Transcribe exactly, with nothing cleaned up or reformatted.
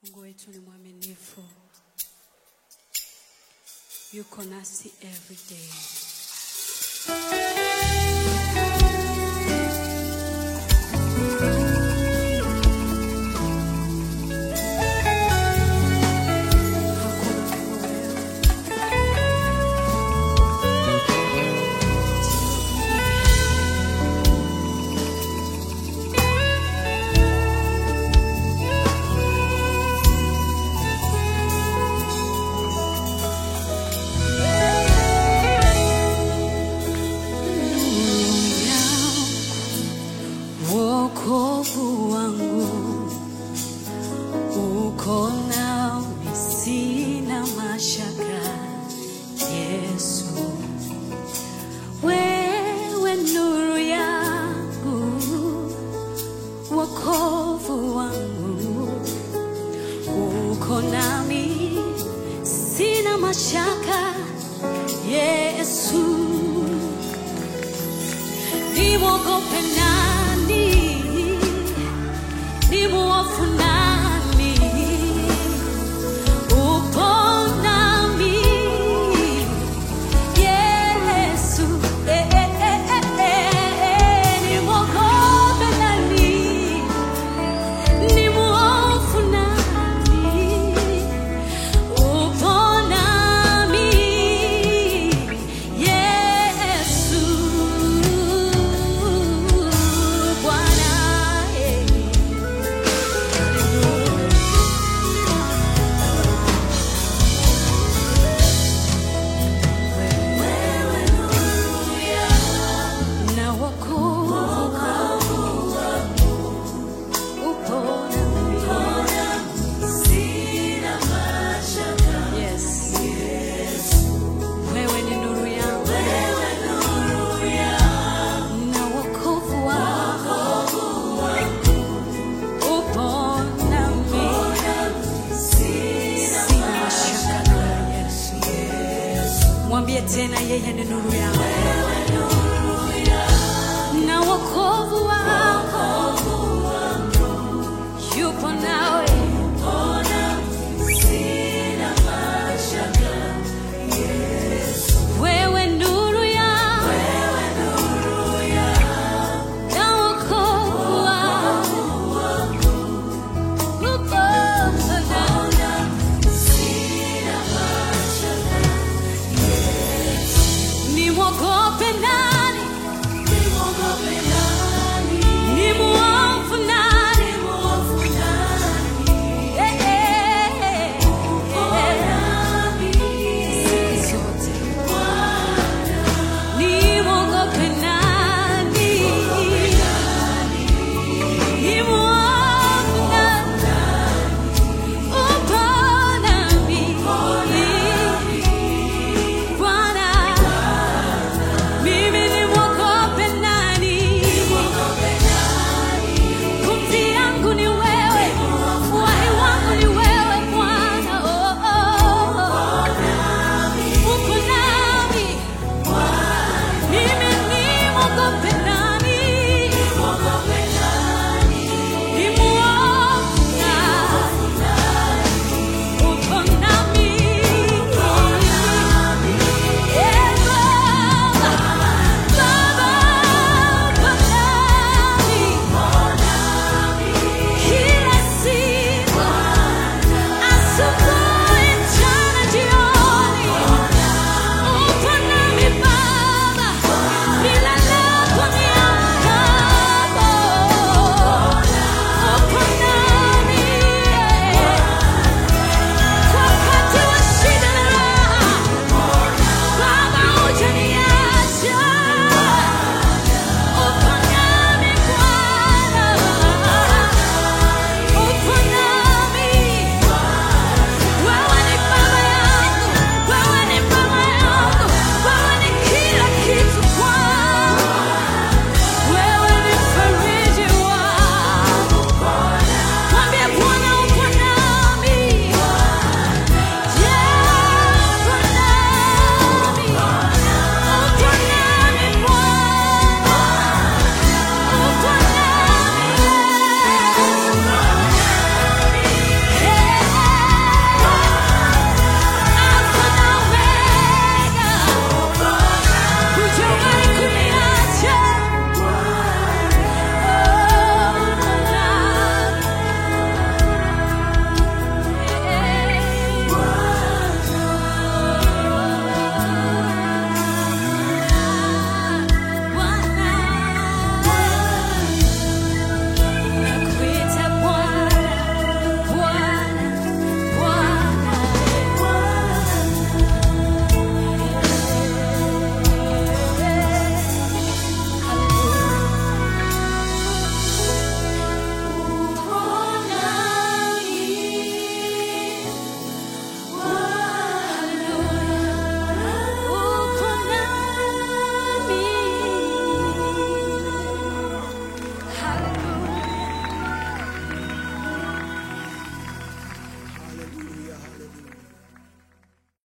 Mungu wetu ni mwaminifu. Yuko nasi every day. Wokovu wangu uko nami, sina mashaka. Yesu, wewe nuru yangu, wokovu wangu uko nami, sina mashaka. Yesu, nimwogope nani? Ni mwofu nani? Upo nami Yesu. eh, eh, eh, eh, eh. Ni mwogope nani? Ni mwofu nani? Upo nami Yesu. Bwana, eh. Na wokovu upo nami, sina mashaka. Yes. Wewe ni nuru yangu, na wokovu wangu upo nami, sina mashaka. Yesu, mwambie tena, yeye ni nuru yangu na wokovu wangu yupo nao.